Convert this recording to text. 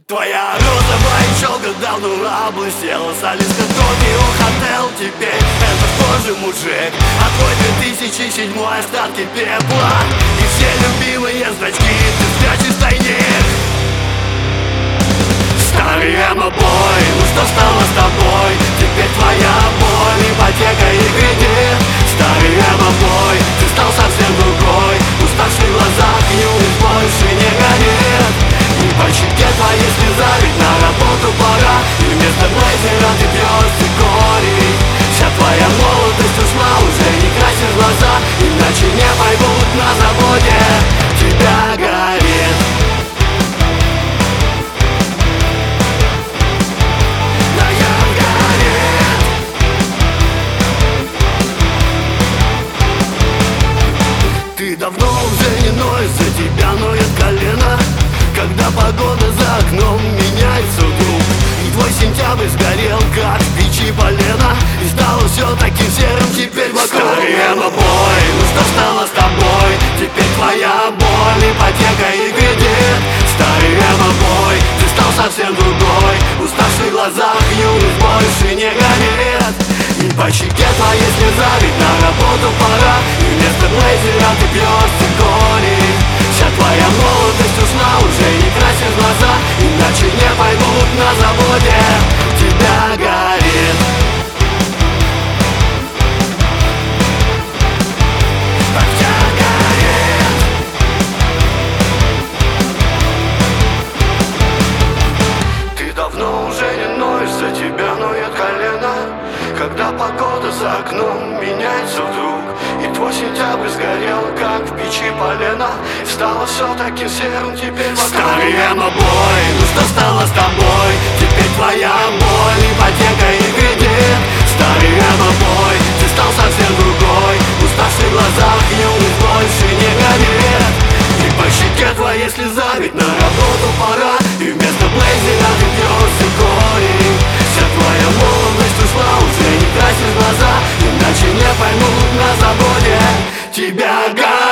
Твоя розовая челка давно облысела, солистка Токио Хотел теперь это тоже мужик. А твой 2007 остатки пепла и все любимые значки ты спрячешь в тайник. Старый эмо-бой, ну что стало с тобой? Теперь твоя боль, ипотека и кредит. Старый эмо-бой, ты стал совсем другой. Уставший в глазах юность больше не горит. И по щеке твоей слеза, ведь на работу пора. И вместо блейзера ты пьешь цикорий. Вся твоя молодость ушла, уже не красишь глаза. Иначе не поймут на заводе, тебя горит. Ты давно уже не ноешь, за тебя ноет колено. Когда погода за окном меняется вдруг, и твой сентябрь сгорел, как в печи полено. И стало все таким серым теперь вокруг. Старый эмо-бой, ну что стало с тобой? Теперь твоя боль, ипотека и кредит. Старый эмо-бой, ты стал совсем другой. Уставший в глазах юность больше не горит. И по щеке твоей слеза, ведь на работу пора. И вместо блейзера ты пьешь цикорий. Вся твоя молодость ушла, уже не красишь глаза. Иначе не поймут на заводе, тебя горит. Так тебя горит. Ты давно уже не ноешь, за тебя ноет колено. Когда погода за окном меняется вдруг, и твой сентябрь сгорел, как в печи полено. Стало все таким серым теперь вокруг. Старый эмо-бой, ну что стало с тобой? Теперь твоя боль, ипотека и кредит. Старый эмо-бой, ты стал совсем другой. Уставший в глазах юность больше не горит. И по щеке твоей слеза, ведь на работу пора. И вместо блейзера ты пьешь цикорий. Вся твоя молодость ушла, уже не красишь глаза. Иначе не поймут на заводе, тебя горит.